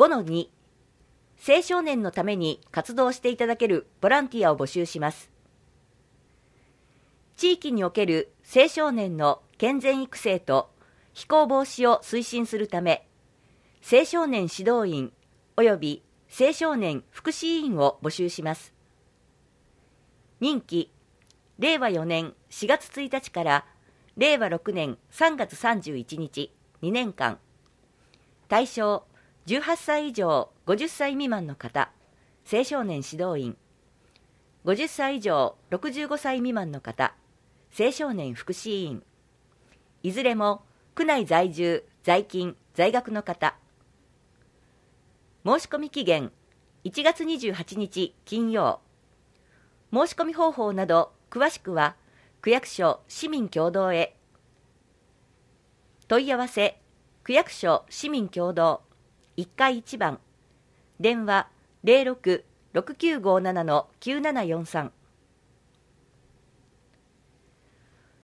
5-2 青少年のために活動していただけるボランティアを募集します。地域における青少年の健全育成と非行防止を推進するため、青少年指導員及び青少年福祉委員を募集します。任期、令和4年4月1日から令和6年3月31日2年間。対象、18歳以上50歳未満の方、青少年指導員。50歳以上65歳未満の方、青少年福祉委員。いずれも区内在住、在勤、在学の方。申し込み期限1月28日金曜。申し込み方法など詳しくは区役所市民協同へ。問い合わせ、区役所市民協同1階1番、電話 06-6957-9743